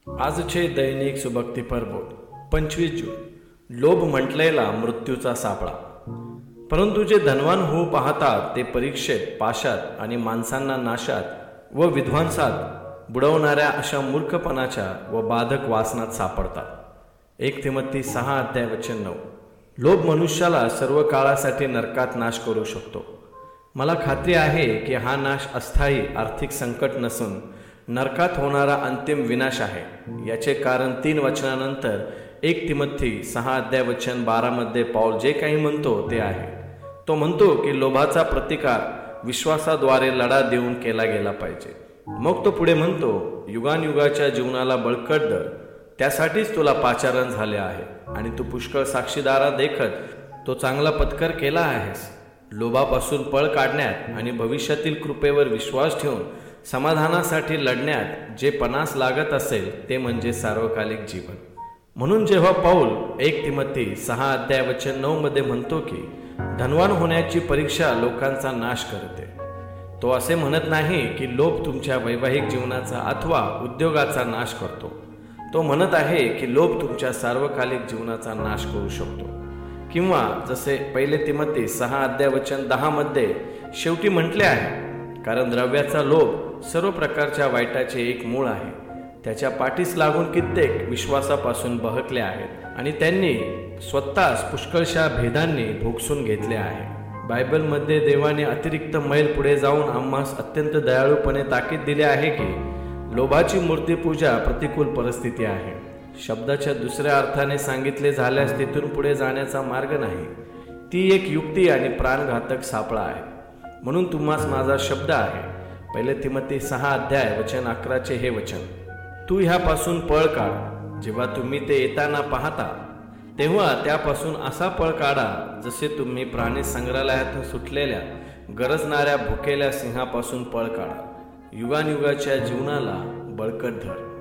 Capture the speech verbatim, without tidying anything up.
आजचे दैनिक सुभक्तिपर बोध पंचवीस जून. लोभ म्हटलेला मृत्यूचा सापळा. परंतु जे धनवान होऊ पाहतात ते परीक्षेत, पाशात आणि माणसांना नाशात व विध्वंसात बुडवणाऱ्या अशा मूर्खपणाच्या व बाधक वासनात सापडतात. एक तिमोथी सहा अध्याय वचन नऊ. लोभ मनुष्याला सर्व काळासाठी नरकात नाश करू शकतो. मला खात्री आहे की हा नाश अस्थायी आर्थिक संकट नसून नरकात होणारा अंतिम विनाश आहे. याचे कारण तीन वचनानंतर एक तिमोथी सहा अध्याय वचन बारामध्ये पौल जे काही म्हणतो ते आहे. तो म्हणतो की लोभाचा प्रतिकार विश्वासाद्वारे लढा देऊन केला गेला पाहिजे. मग तो पुढे म्हणतो, युगानयुगाच्या जीवनाला बळकट दर, त्यासाठीच तुला पाचारण झाले आहे आणि तू पुष्कळ साक्षीदारा देखत तो चांगला पत्कर केला आहेस. लोभापासून पळ काढण्यात आणि भविष्यातील कृपेवर विश्वास ठेवून समाधानासाठी लढण्यात जे पणास लागत असेल ते म्हणजे सार्वकालिक जीवन. म्हणून जेव्हा पौल एक तिमोथी सहा अध्याय वचन नऊ मध्ये म्हणतो की धनवान होण्याची परीक्षा लोकांचा नाश करते, तो असे म्हणत नाही की लोभ तुमच्या वैवाहिक जीवनाचा अथवा उद्योगाचा नाश करतो. तो म्हणत आहे की लोभ तुमच्या सार्वकालिक जीवनाचा नाश करू शकतो. किंवा जसे पहिले तिमोथी सहा अध्याय वचन दहा मध्ये शेवटी म्हटले आहे, कारण द्रव्याचा लोभ सर्व प्रकारच्या वाईटाचे एक मूळ आहे. त्याच्या पाठीस लागून कित्येक विश्वासापासून बहकले आहेत आणि त्यांनी स्वतःच पुष्कळशा भेदांनी भोगसून घेतले आहे. बायबलमध्ये देवाने अतिरिक्त मैल पुढे जाऊन आम्हास अत्यंत दयाळूपणे ताकीद दिले आहे की लोभाची मूर्तीपूजा प्रतिकूल परिस्थिती आहे. शब्दाच्या दुसऱ्या अर्थाने सांगितले झाल्यास तिथून पुढे जाण्याचा मार्ग नाही. ती एक युक्ती आणि प्राणघातक सापळा आहे. म्हणून तुम्हास माझा शब्द आहे, पहिले तिमोथी सहा अध्याय वचन अकराचे हे वचन, तू ह्यापासून पळ काढ. जेव्हा तुम्ही ते येताना पाहता तेव्हा त्यापासून असा पळ काढा जसे तुम्ही प्राणी संग्रहालयातून सुटलेल्या गरजणाऱ्या भुकेल्या सिंहापासून पळ काढा. युगानयुगाच्या जीवनाला बळकट धर.